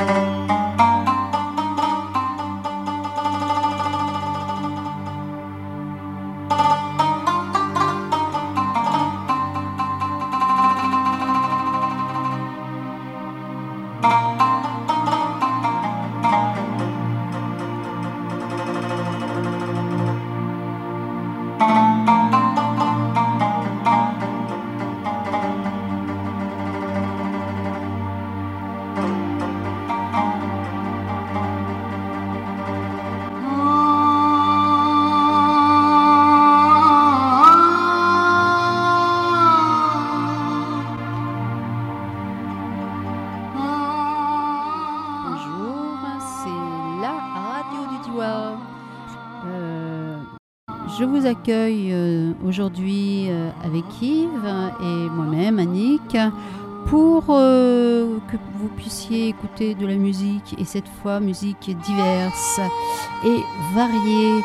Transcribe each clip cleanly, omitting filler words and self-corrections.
Je vous accueille aujourd'hui avec Yves et moi-même, Annick, pour que vous puissiez écouter de la musique, et cette fois musique diverse et variée.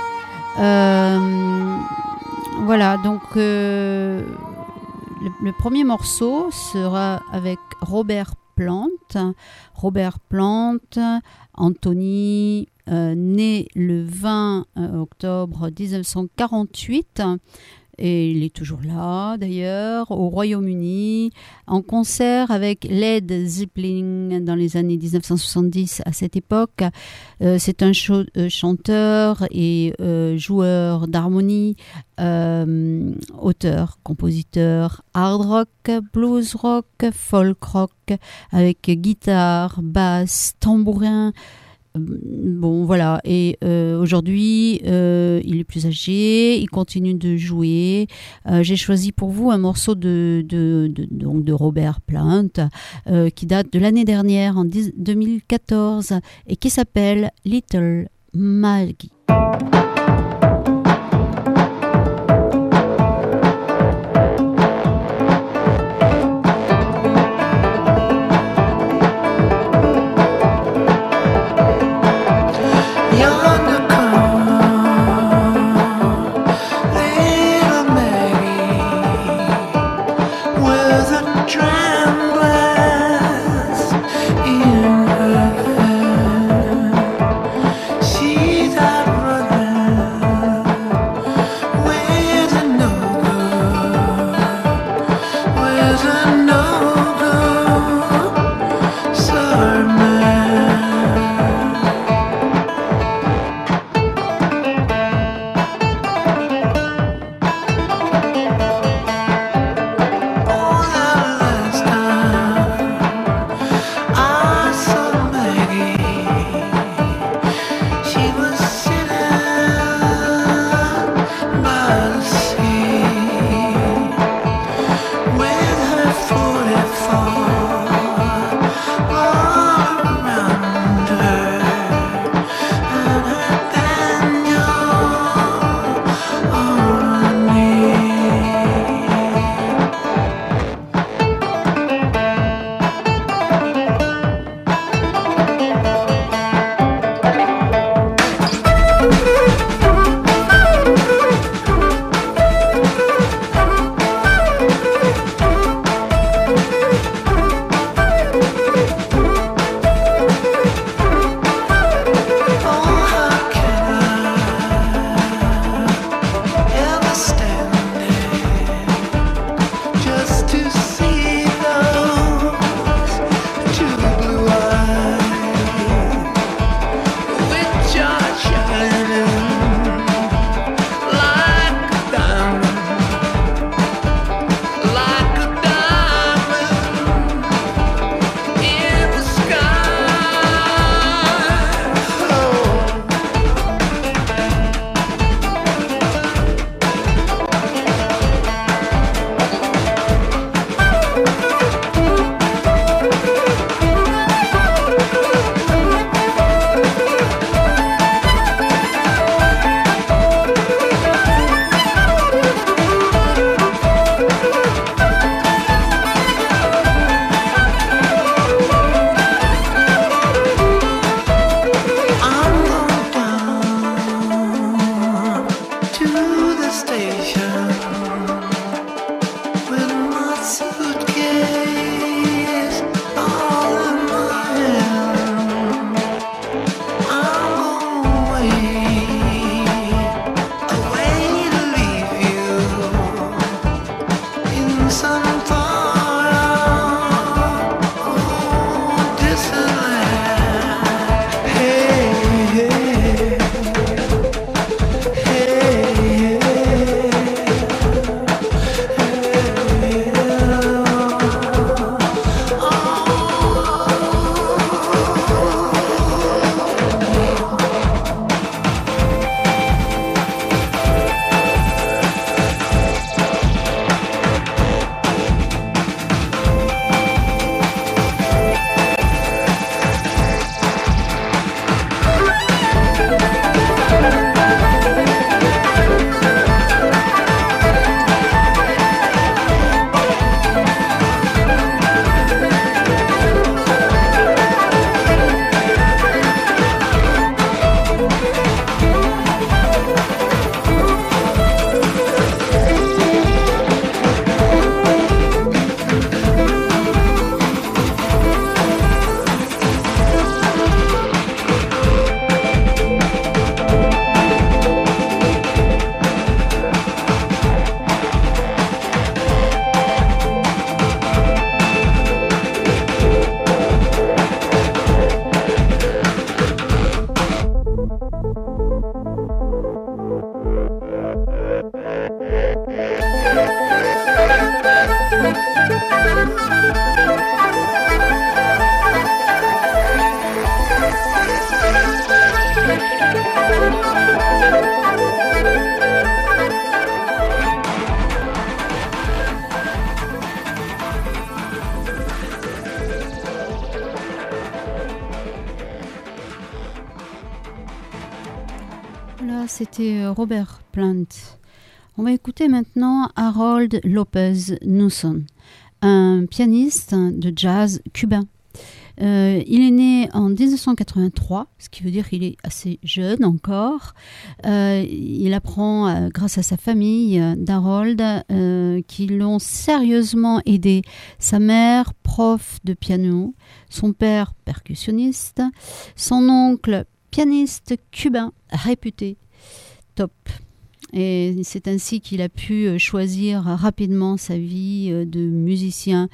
Voilà, donc le premier morceau sera avec Robert Plant. Robert Plant, Anthony, né le 20 octobre 1948, et il est toujours là d'ailleurs, au Royaume-Uni, en concert avec Led Zeppelin dans les années 1970. À cette époque, c'est un chanteur et joueur d'harmonie, auteur, compositeur, hard rock, blues rock, folk rock, avec guitare, basse, tambourin. Bon, voilà, et aujourd'hui il est plus âgé, il continue de jouer. J'ai choisi pour vous un morceau donc de Robert Plant qui date de l'année dernière, en 2014, et qui s'appelle Little Maggie. She that runs Ça, c'était Robert Plant. On va écouter maintenant Harold Lopez Newson, un pianiste de jazz cubain. Il est né en 1983, ce qui veut dire qu'il est assez jeune encore. Il apprend grâce à sa famille d'Harold qui l'ont sérieusement aidé. Sa mère, prof de piano, son père, percussionniste, son oncle, pianiste cubain réputé, top. Et c'est ainsi qu'il a pu choisir rapidement sa vie de musicien.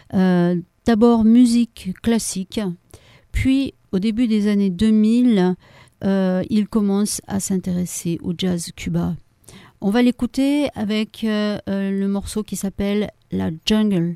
D'abord musique classique, puis au début des années 2000, il commence à s'intéresser au jazz cubain. On va l'écouter avec le morceau qui s'appelle La Jungle.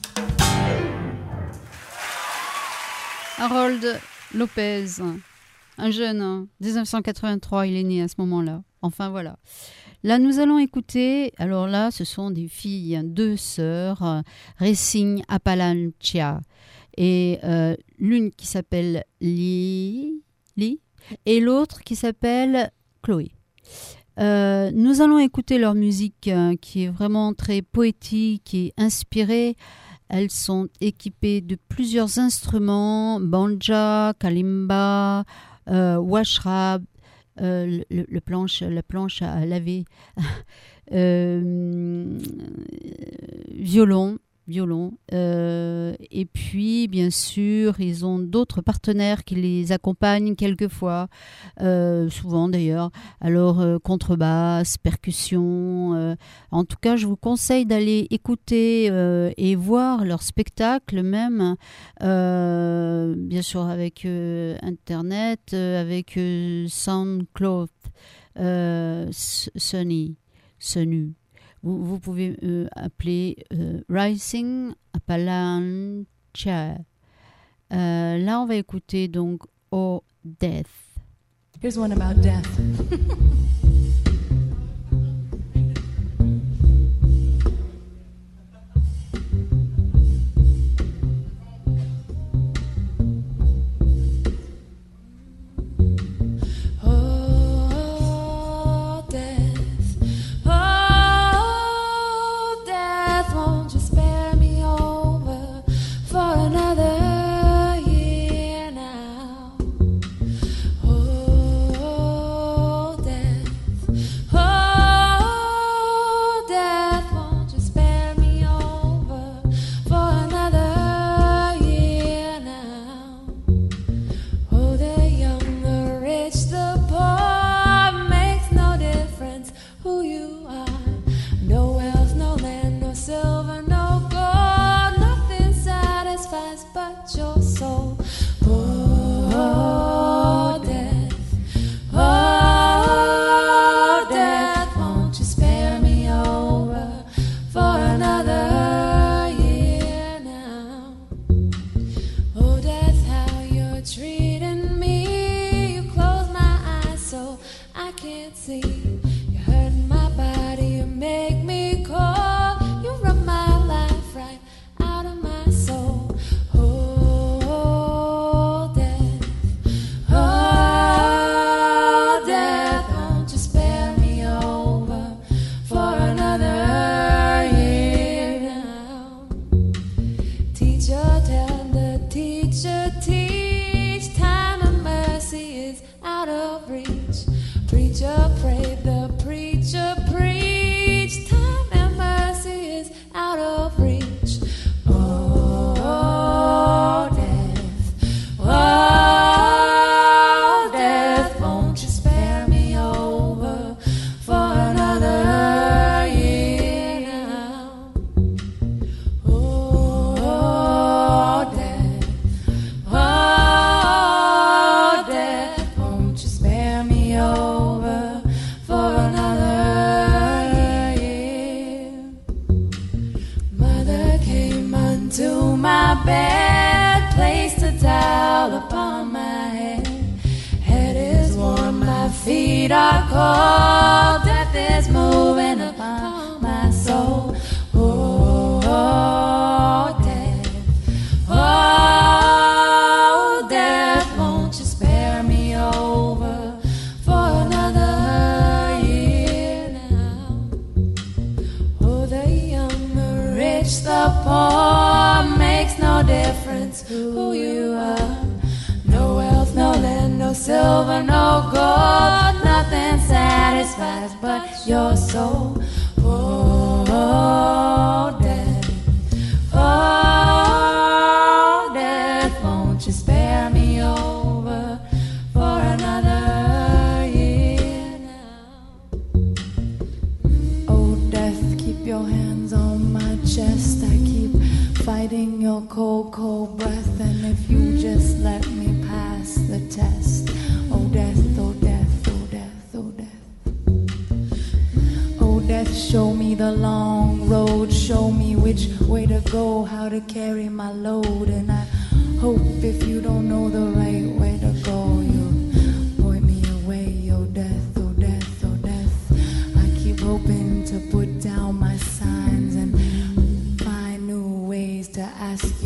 Harold Lopez Un jeune, hein. 1983, il est né à ce moment-là. Enfin, voilà. Là, nous allons écouter, alors là, ce sont des filles, hein, deux sœurs, Racing Appalachia. Et l'une qui s'appelle Lee, et l'autre qui s'appelle Chloé. Nous allons écouter leur musique qui est vraiment très poétique et inspirée. Elles sont équipées de plusieurs instruments, banja, kalimba, washrab, la planche à laver, violon, et puis bien sûr ils ont d'autres partenaires qui les accompagnent quelquefois, souvent d'ailleurs, alors contrebasse, percussion, en tout cas je vous conseille d'aller écouter et voir leur spectacle même, bien sûr avec internet, avec SoundCloud, Sunny. Vous pouvez appeler Rising Appalachia. Là, on va écouter donc Oh Death. Here's one about death.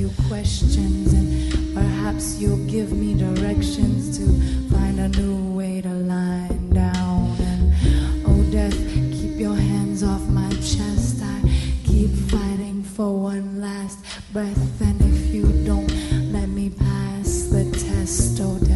few questions, and perhaps you'll give me directions to find a new way to lie down. And oh, death, keep your hands off my chest. I keep fighting for one last breath, and if you don't let me pass the test, oh, death.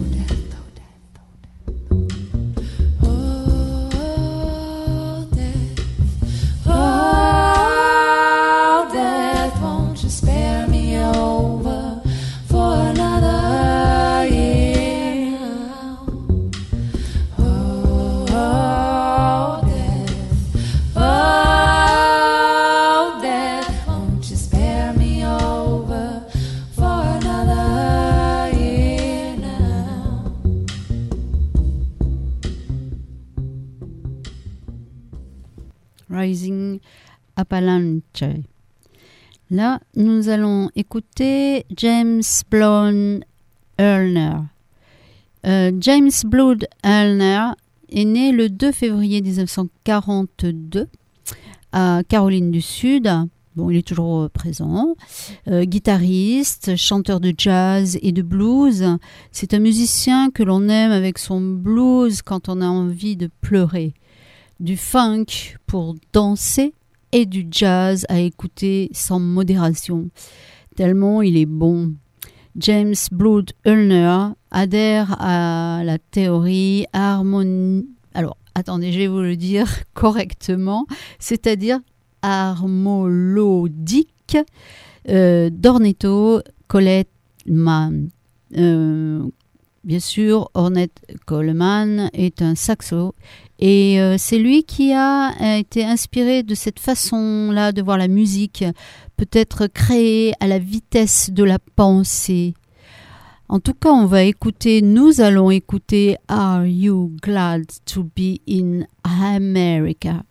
Rising Appalachia. Là, nous allons écouter James Blood Ulner. James Blood Ulner est né le 2 février 1942 à Caroline du Sud. Bon, il est toujours présent. Guitariste, chanteur de jazz et de blues. C'est un musicien que l'on aime avec son blues quand on a envie de pleurer. Du funk pour danser et du jazz à écouter sans modération, tellement il est bon. James Blood Ulner adhère à la théorie harmonie. Alors, attendez, je vais vous le dire correctement, c'est-à-dire harmolodique d'Ornette Coleman. Bien sûr, Ornette Coleman est un saxo et c'est lui qui a été inspiré de cette façon-là de voir la musique, peut-être créée à la vitesse de la pensée. En tout cas, nous allons écouter Are You Glad to Be in America?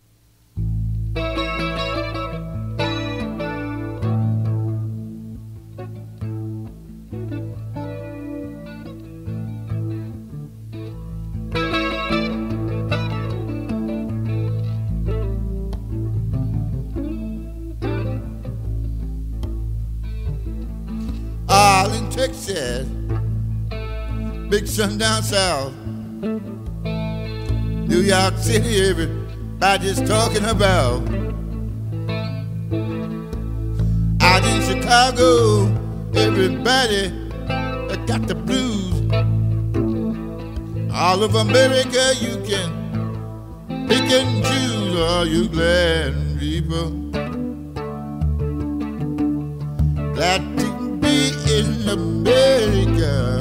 All in Texas, big sun down south, New York City, everybody's talking about. Out in Chicago, everybody got the blues. All of America, you can pick and choose. Are you glad, people? Glad to be in America.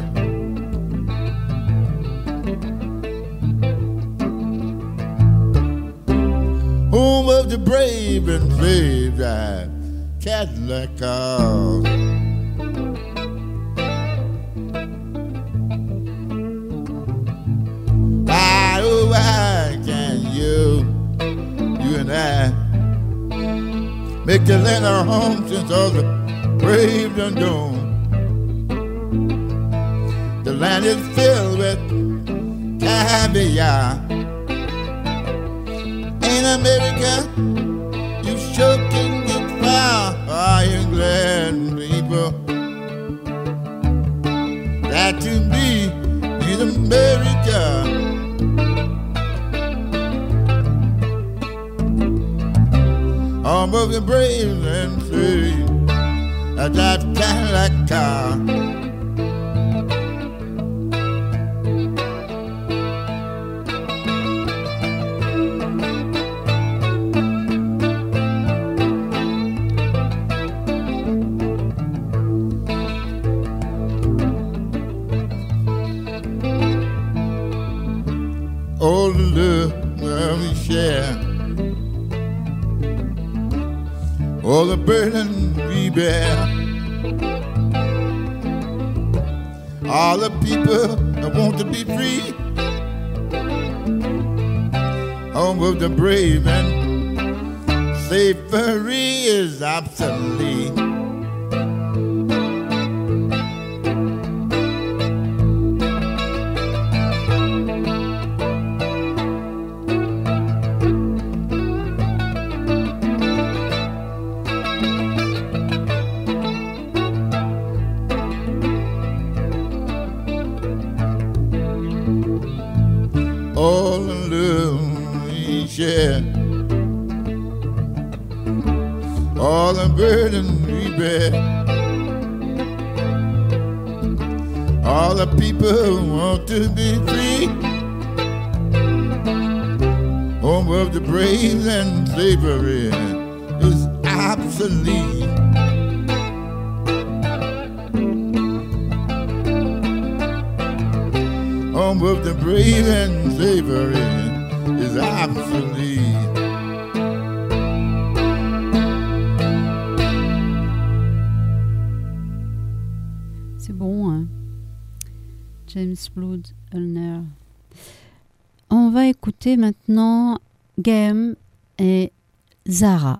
Home of the brave and slave drive Cadillac cars. Why, oh, why can you and I make the land our home since all the brave done gone? The land is filled with caviar. In America, you sure can get far. Are you glad, people, that to be in America? Home of the brave and free, I drive Cadillac car. All the love that we share, all the burden we bear, all the people that want to be free. Home of the brave and slavery is obsolete. baby. All the people want to be free. Home of the brave and slavery is obsolete. Home of the brave and slavery is obsolete. C'est bon, hein? James Blood Ulner. On va écouter maintenant Game et Zaka.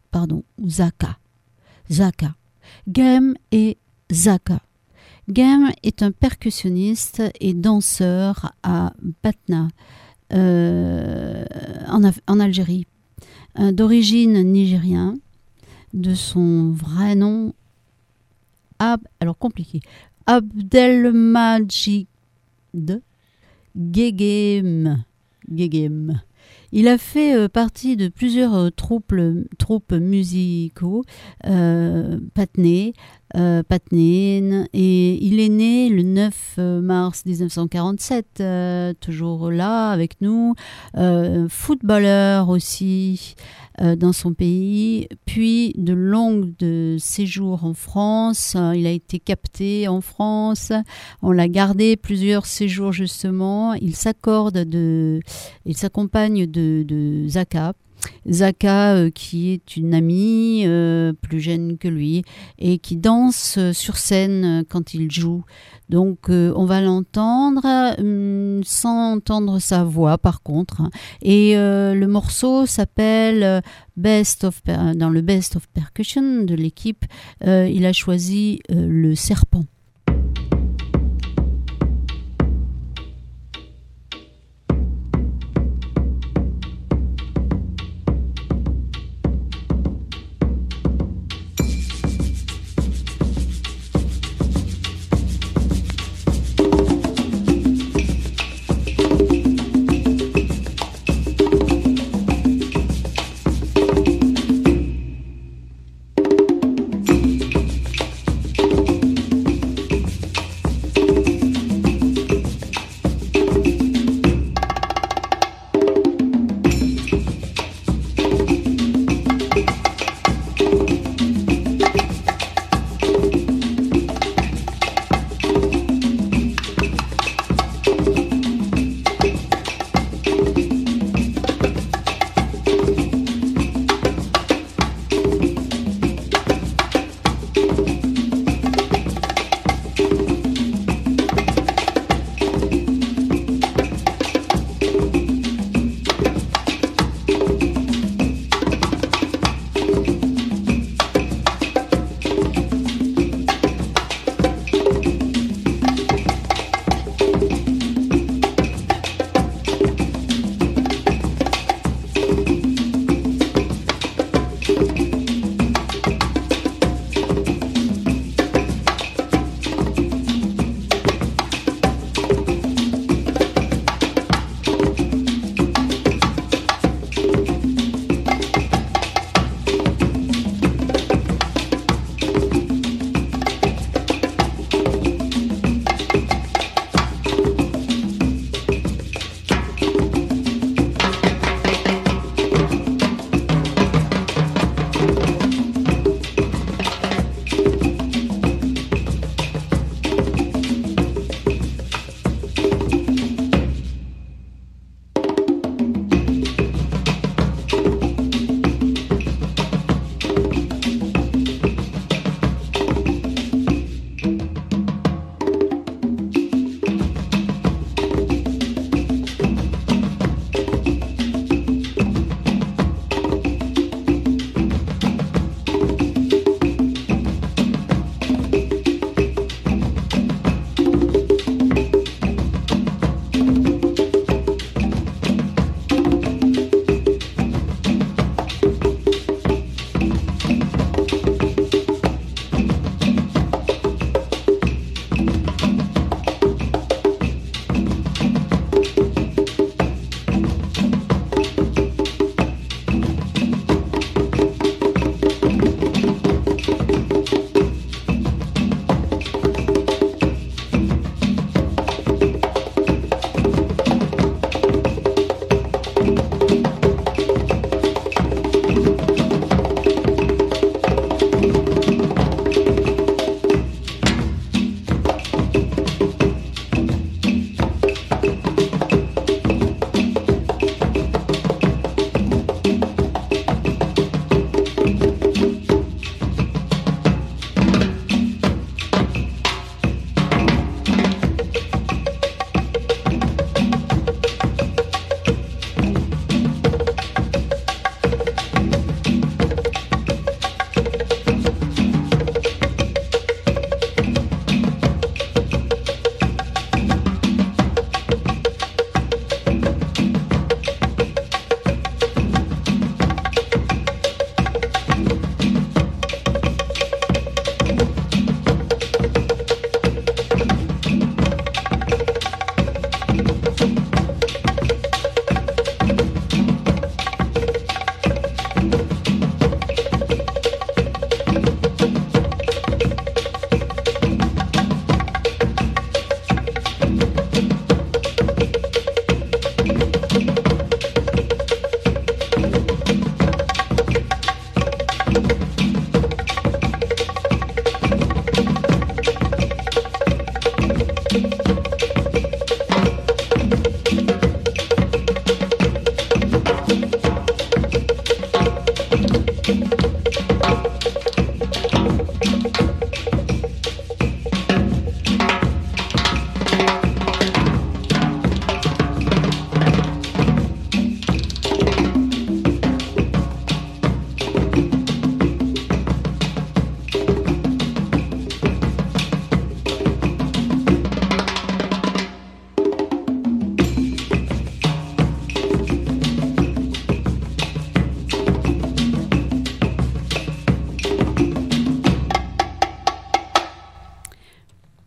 Game et Zaka. Game est un percussionniste et danseur à Patna, en Algérie, d'origine nigérienne, de son vrai nom, Abdelmajid Gegem. Il a fait partie de plusieurs troupes musicaux patnéennes, et il est né le 9 mars 1947, toujours là avec nous, footballeur aussi dans son pays, puis de longs séjours en France. Il a été capté en France, on l'a gardé plusieurs séjours justement. Il s'accompagne de Zaka. Zaka, qui est une amie plus jeune que lui et qui danse sur scène quand il joue. Donc on va l'entendre sans entendre sa voix par contre. Et le morceau s'appelle dans le Best of Percussion de l'équipe. Il a choisi le serpent.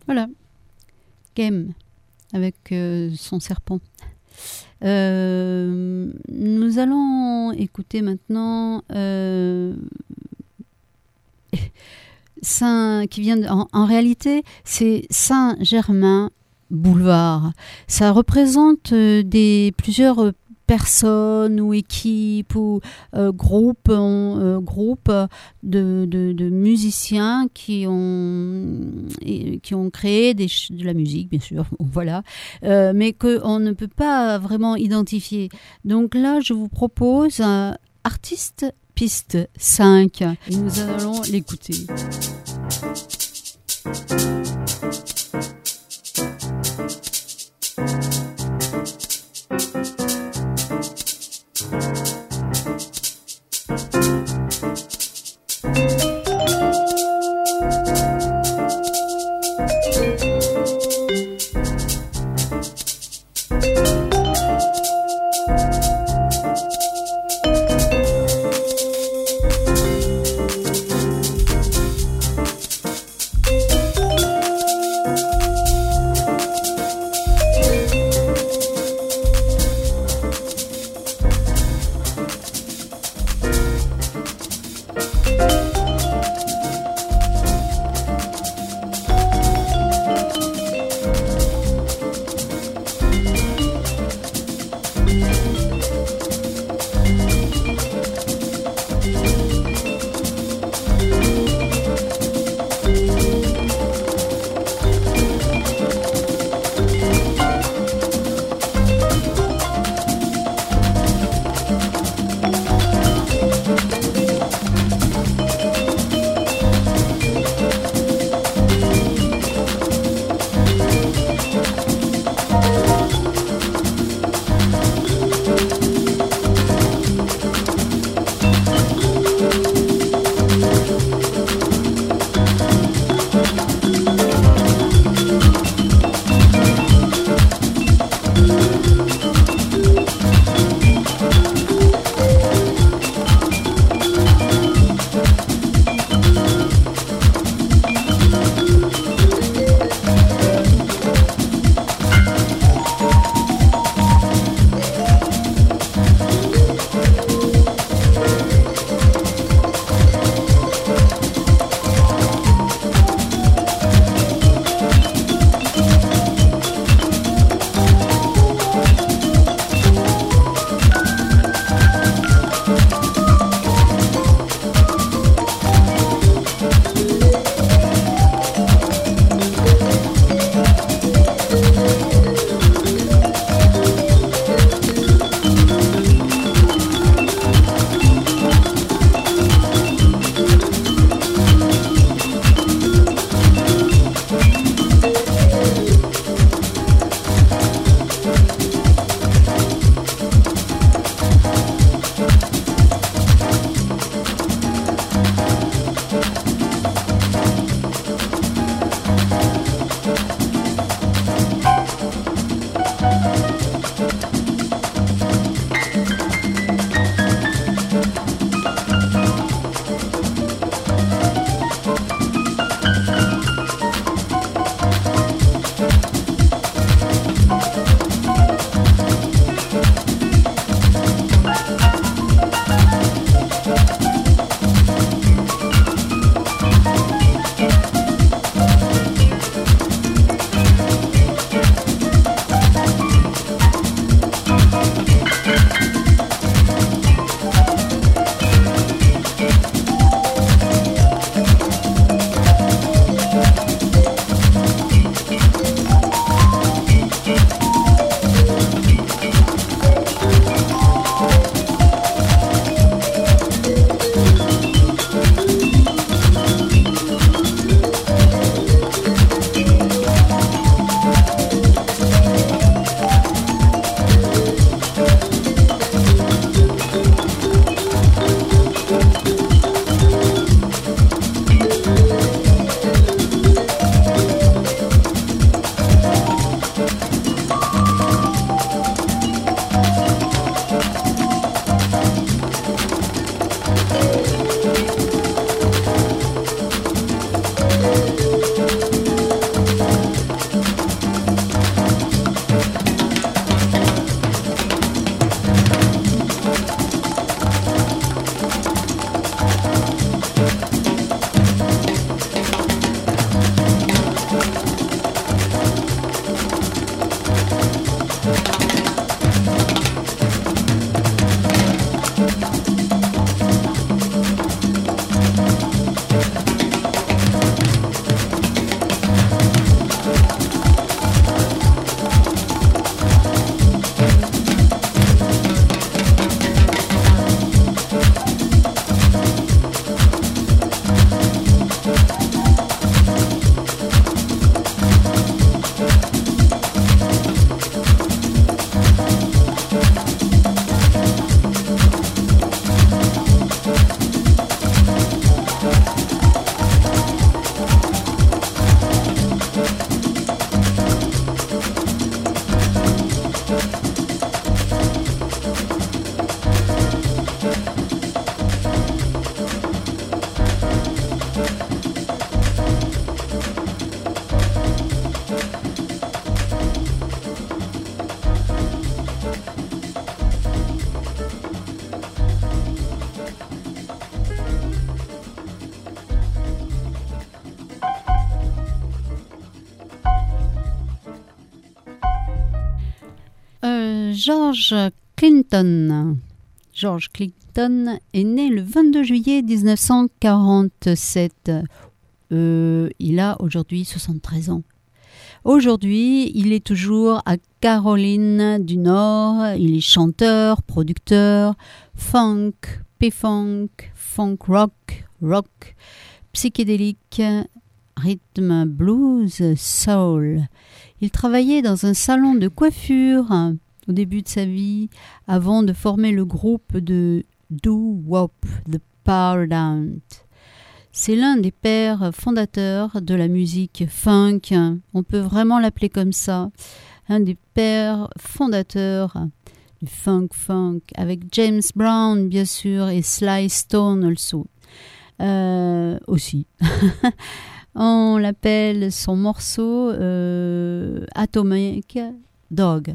Voilà. Game avec son serpent. Nous allons écouter maintenant qui vient en réalité, c'est Saint-Germain Boulevard. Ça représente plusieurs personnes ou équipes ou groupes de musiciens qui ont créé de la musique, bien sûr, voilà, mais qu'on ne peut pas vraiment identifier. Donc là, je vous propose un artiste piste 5 et nous allons l'écouter. George Clinton. George Clinton est né le 22 juillet 1947. Il a aujourd'hui 73 ans. Aujourd'hui, il est toujours à Caroline du Nord. Il est chanteur, producteur, funk, P-funk, funk rock, rock, psychédélique, rythme blues, soul. Il travaillait dans un salon de coiffure au début de sa vie, avant de former le groupe de doo-wop, The Paradigm. C'est l'un des pères fondateurs de la musique funk, on peut vraiment l'appeler comme ça, un des pères fondateurs du funk, avec James Brown bien sûr et Sly Stone aussi. On l'appelle son morceau Atomic Dog.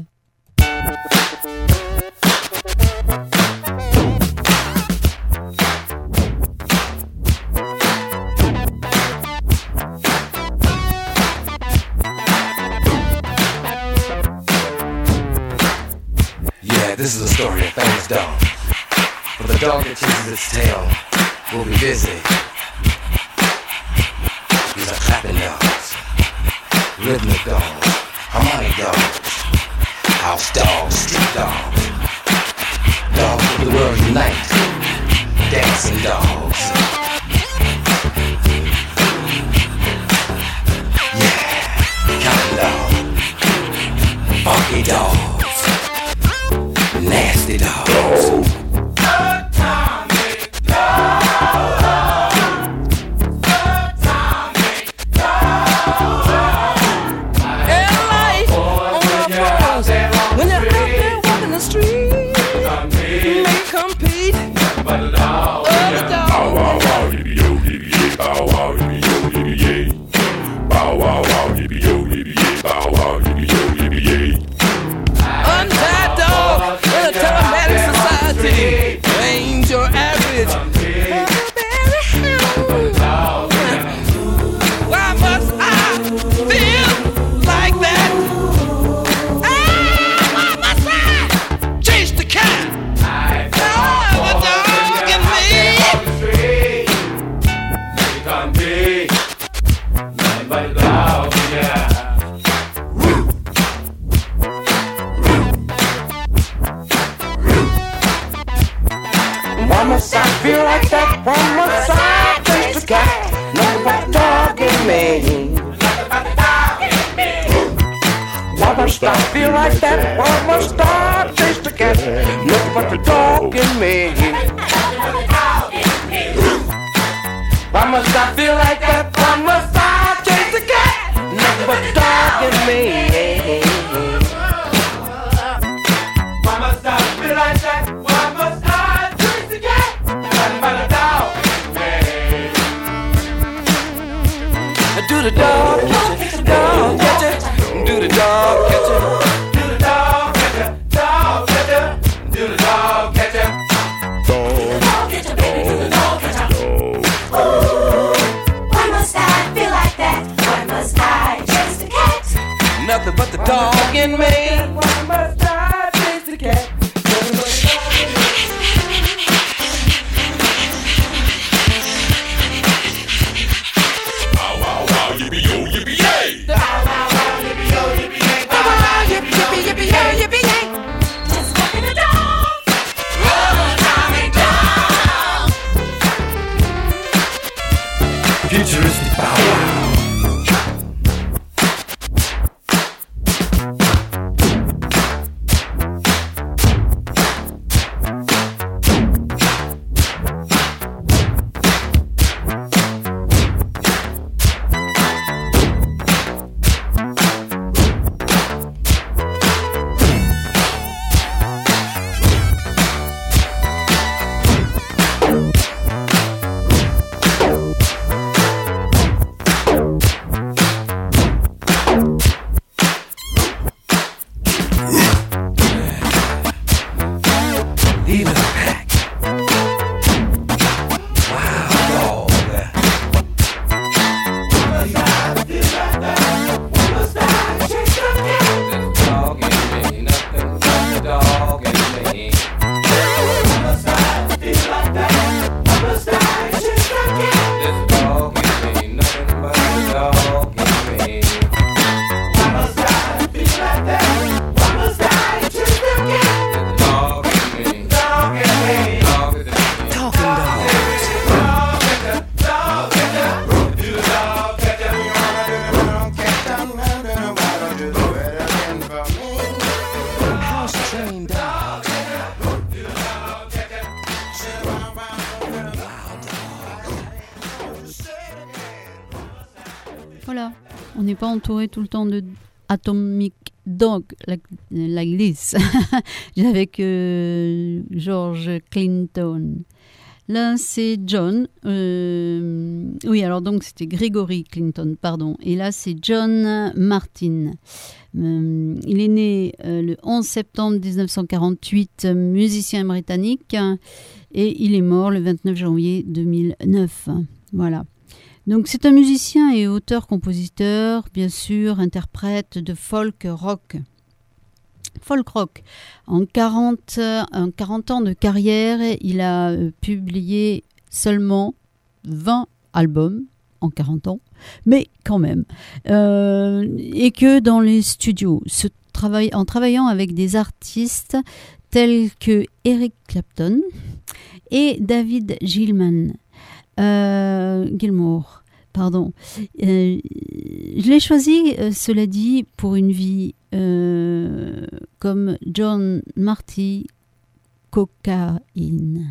This is a story of famous dog. For the dog that chases its tail will be busy. These are clapping dogs, rhythmic dogs, harmonic dogs, house dogs, street dogs, dogs of the world unite, dancing dogs. Yeah, counting dog, funky dog. Nasty dogs. Atomic dog. Atomic dog. And life on the floors. When you're out there walking the street, you may compete. But the dog. Bow wow wow, yippee yo, yippee yay. Bow wow, yippee yo, yippee yay. Bow wow wow, yippee yo, yippee yay. Bow wow, yippee yo, yippee yay. Untied dog. Automatic society ain't your average. Why must I feel like that? Why must I chase the cat? The dog in me. Nothing but a dog, yeah. Why must I feel like that? Why must I chase the cat? Nothing but a dog in me. Why must I feel like that? Why must I chase the cat? Nothing but the dog in me. Why must I feel like that? Why must I chase the cat? Nothing but the dog in me. Why must I feel like that? Why must I? Do the dog catch it, dog catch it. Do the dog catch it. Do the dog catch it, dog catch it. Do the dog catch it. Dog catch it, baby, do the dog catch it. Why must I feel like that? Why must I chase the cat? Nothing but the dog in me. Why must I chase the cat? Futuristic bow wow. n'est pas entouré tout le temps de Atomic Dog like this avec George Clinton. Là, c'est John. Oui, alors donc c'était Gregory Clinton, pardon. Et là, c'est John Martin. Il est né le 11 septembre 1948, musicien britannique, et il est mort le 29 janvier 2009. Voilà. Donc c'est un musicien et auteur-compositeur, bien sûr, interprète de folk rock. Folk rock. En 40 ans de carrière, il a publié seulement 20 albums en 40 ans, mais quand même. Et que dans les studios, en travaillant avec des artistes tels que Eric Clapton et David Gilmour. Pardon. Je l'ai choisi, cela dit, pour une vie comme John Marty Cocaine.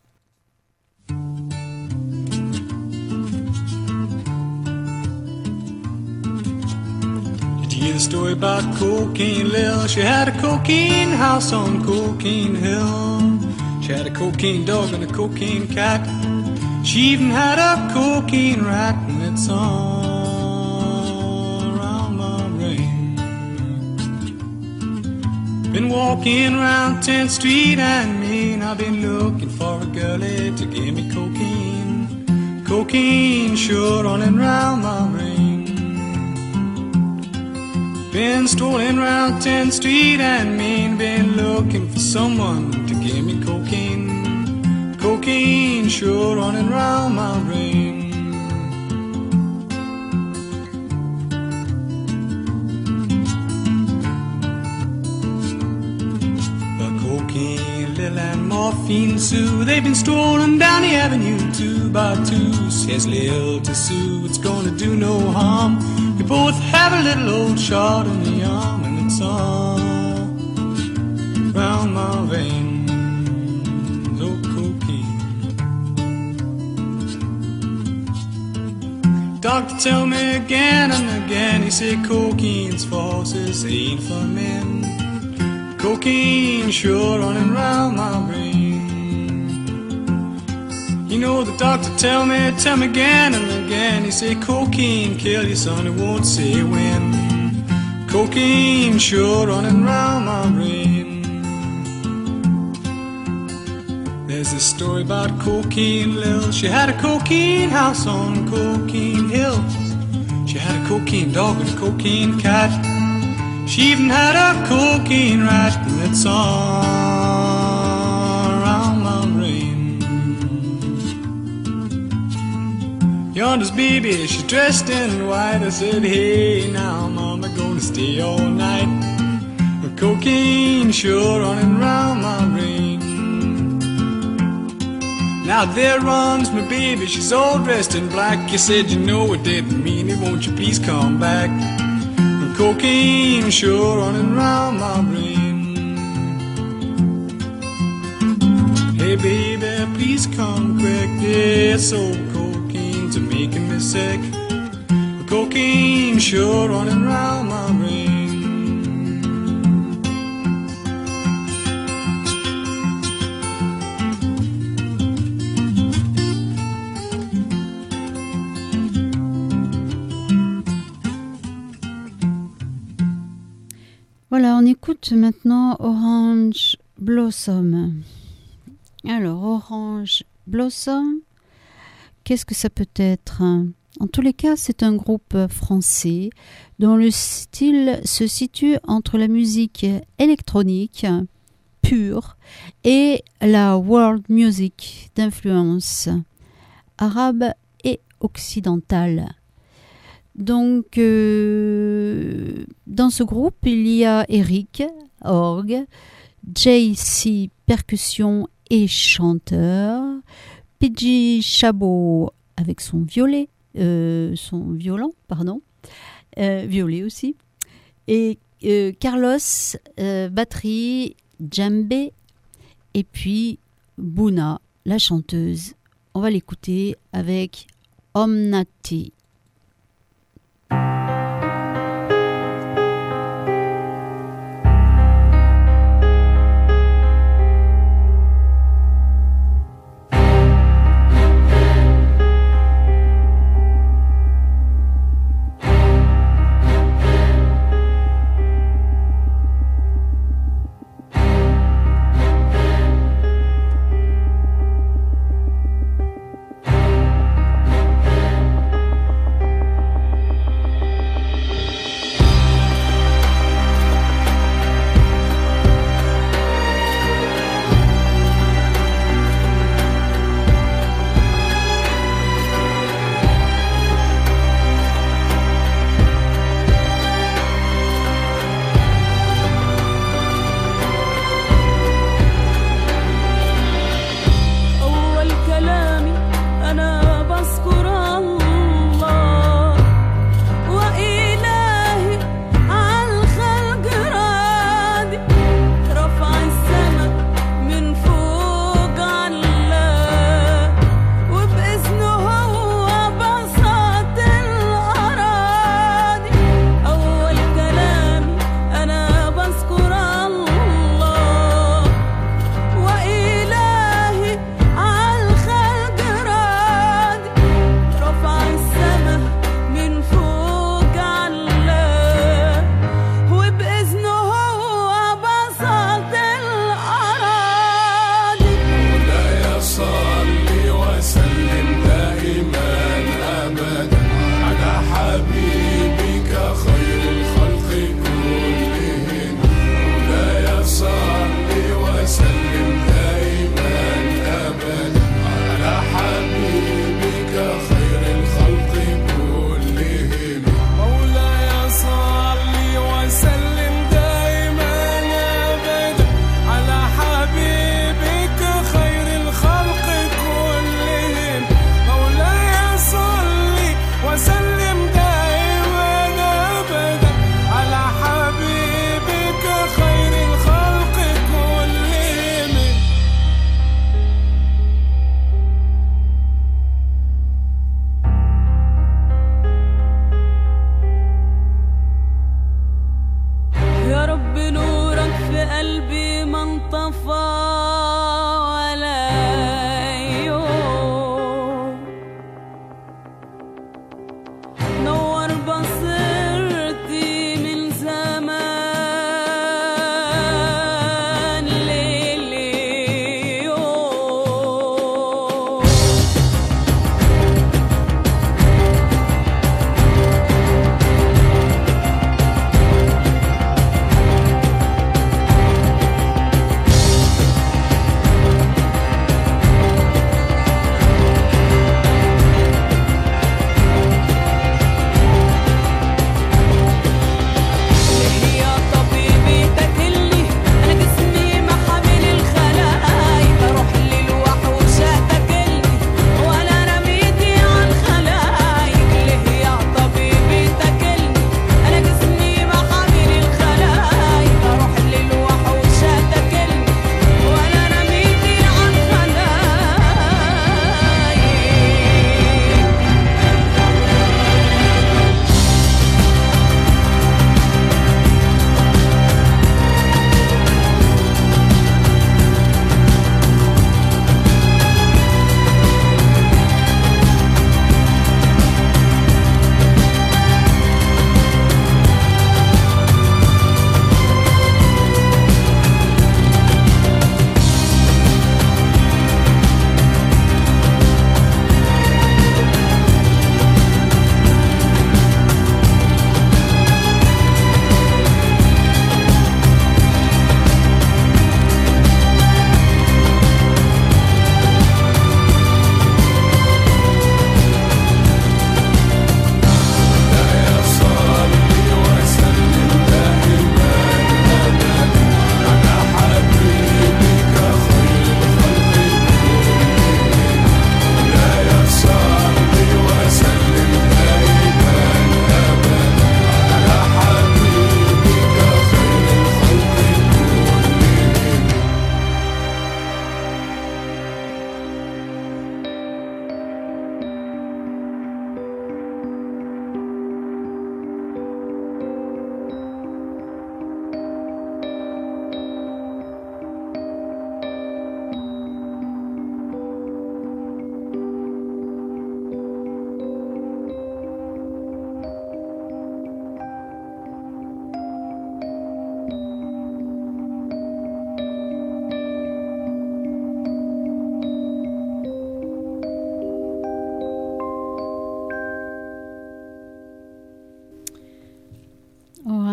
Did you hear the story about Cocaine Lil? She had a cocaine house on Cocaine Hill. She had a cocaine dog and a cocaine cat. She even had a cocaine rat, and it's all around my brain. Been walking around 10th Street and Main. I've been looking for a girlie to give me cocaine. Cocaine sure running round my brain. Been strolling around 10th Street and Main. Been looking for someone to give me cocaine. Cocaine sure running round my brain. But Cocaine Lil and Morphine Sue, they've been strolling down the avenue 2 by 2. Says Lil to Sue, it's gonna do no harm. We both have a little old shot in the arm, and it's all round my veins. Doctor tell me again and again, he said cocaine's false, it ain't for men. Cocaine sure running round my brain. You know the doctor tell me again and again, he said cocaine kill you son, it won't say when. Cocaine sure running round my brain. There's a story about Cocaine Lil. She had a cocaine house on Cocaine Hill. She had a cocaine dog and a cocaine cat. She even had a cocaine rat, and it's all around my brain. Yonder's baby, she's dressed in white. I said, hey now mama, gonna stay all night. With cocaine sure running round my brain. Now there runs my baby, she's all dressed in black. You said you know it didn't mean it, won't you please come back? The cocaine sure running round my brain. Hey baby, please come quick, this old cocaine's making me sick. The cocaine sure running round my brain. Voilà, on écoute maintenant Orange Blossom. Alors, Orange Blossom, qu'est-ce que ça peut être ? En tous les cas, c'est un groupe français dont le style se situe entre la musique électronique pure et la world music d'influence arabe et occidentale. Donc, dans ce groupe, il y a Eric, orgue, JC, percussion et chanteur, Pidgey Chabot avec son violet, violet aussi, et Carlos, batterie, djembé, et puis Bouna, la chanteuse. On va l'écouter avec Omnati.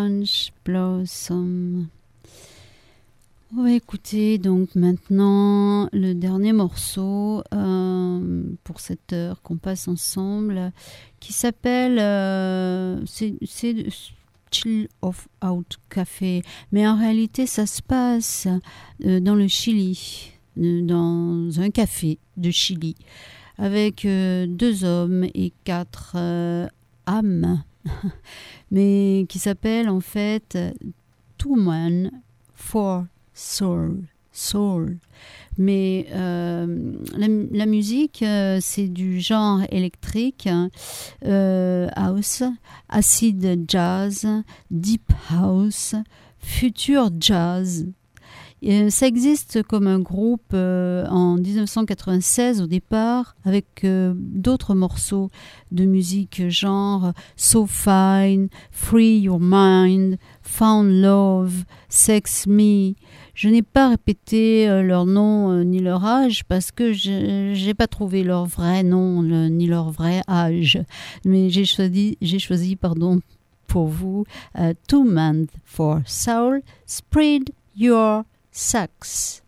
Orange Blossom. On va écouter donc maintenant le dernier morceau pour cette heure qu'on passe ensemble, qui s'appelle c'est Chill Out Café, mais en réalité ça se passe dans le Chili, dans un café de Chili, avec 2 hommes et 4 âmes, mais qui s'appelle en fait Two Men, Four Soul. Mais la musique, c'est du genre électrique, house, acid jazz, deep house, future jazz. Ça existe comme un groupe en 1996 au départ, avec d'autres morceaux de musique genre So Fine, Free Your Mind, Found Love, Sex Me. Je n'ai pas répété leur nom ni leur âge parce que je n'ai pas trouvé leur vrai nom ni leur vrai âge. Mais j'ai choisi pour vous Two Men for Soul, Spread Your Sax.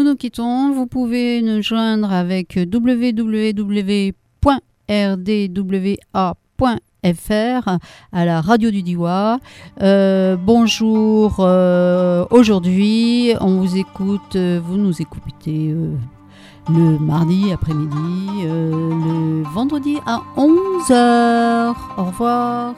nous quittons. Vous pouvez nous joindre avec www.rdwa.fr à la radio du Diois. Bonjour. Aujourd'hui, on vous écoute. Vous nous écoutez le mardi après-midi, le vendredi à 11h. Au revoir.